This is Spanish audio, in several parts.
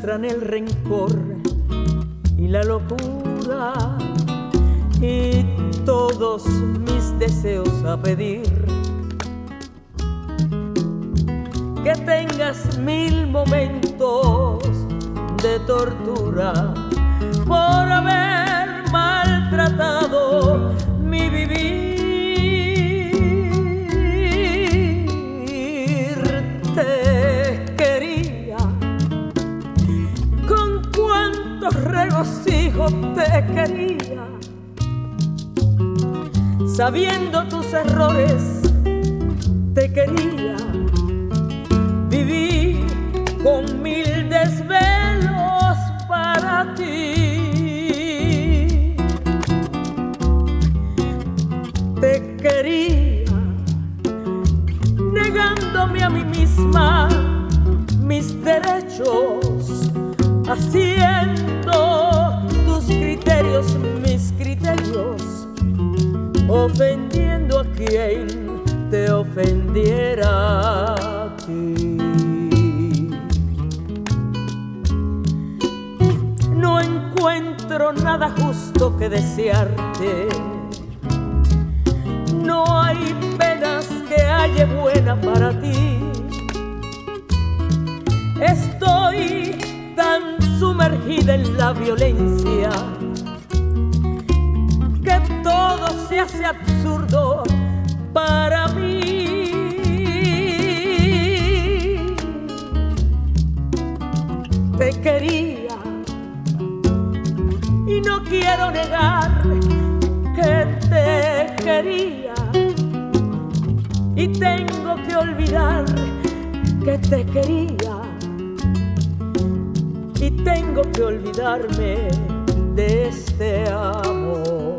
arrastran el rencor y la locura y todos mis deseos a pedir. Que tengas 1000 momentos de tortura por haber maltratado mi vivir. Te quería, con cuánto regocijo te quería, sabiendo tus errores te quería. Viví con 1000 desvelos para ti. Te quería, negándome a mí misma mis derechos, haciendo tus criterios mis criterios, ofendiendo a quien te ofendiera a ti. No encuentro nada justo que desearte, no hay penas que halle buena para ti. Estoy tan sumergida en la violencia que todo se hace absurdo para mí. Te quería y no quiero negar que te quería, y tengo que olvidar que te quería, y tengo que olvidarme de este amor.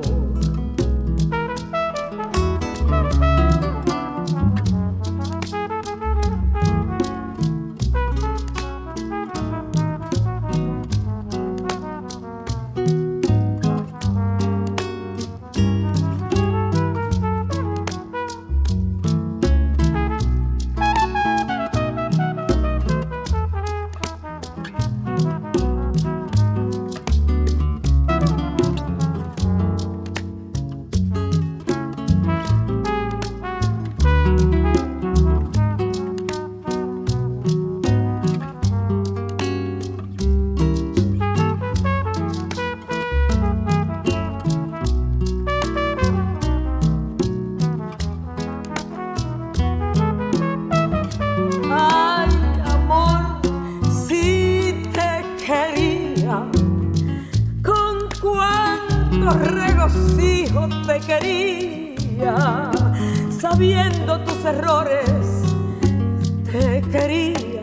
Regocijo te quería, sabiendo tus errores te quería.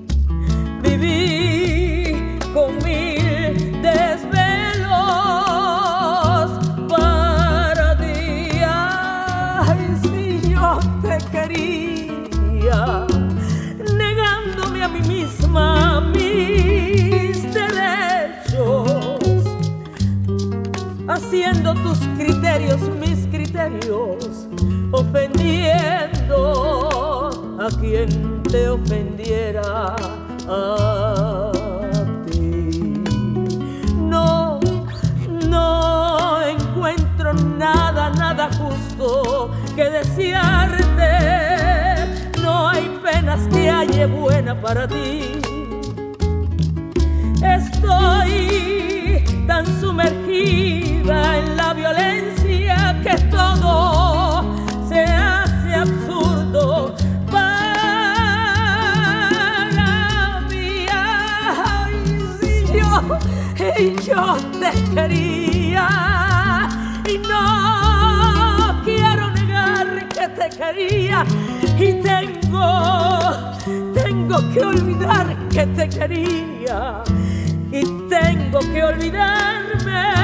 Viví con 1000 desvelos para ti. Ay, si yo te quería, negándome a mí misma mis derechos, haciendo tus criterios mis criterios, ofendiendo a quien te ofendiera a ti. No, no encuentro nada justo que desearte, no hay penas que halle buena para ti. Estoy tan sumergida en la violencia que todo se hace absurdo para mí. Ay, si yo te quería y no quiero negar que te quería, y tengo que olvidar que te quería, y tengo que olvidarme